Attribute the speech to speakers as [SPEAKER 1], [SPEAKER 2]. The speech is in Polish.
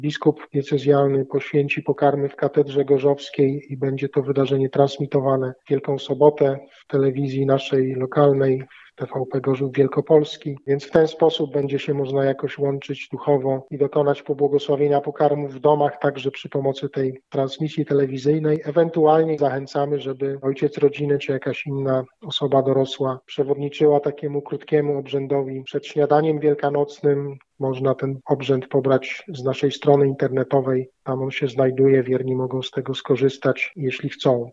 [SPEAKER 1] biskup diecezjalny poświęci pokarmy w katedrze gorzowskiej i będzie to wydarzenie transmitowane w Wielką Sobotę w telewizji naszej lokalnej, TVP Gorzów Wielkopolski, więc w ten sposób będzie się można jakoś łączyć duchowo i dokonać pobłogosławienia pokarmów w domach, także przy pomocy tej transmisji telewizyjnej. Ewentualnie zachęcamy, żeby ojciec rodziny czy jakaś inna osoba dorosła przewodniczyła takiemu krótkiemu obrzędowi przed śniadaniem wielkanocnym. Można ten obrzęd pobrać z naszej strony internetowej, tam on się znajduje, wierni mogą z tego skorzystać, jeśli chcą.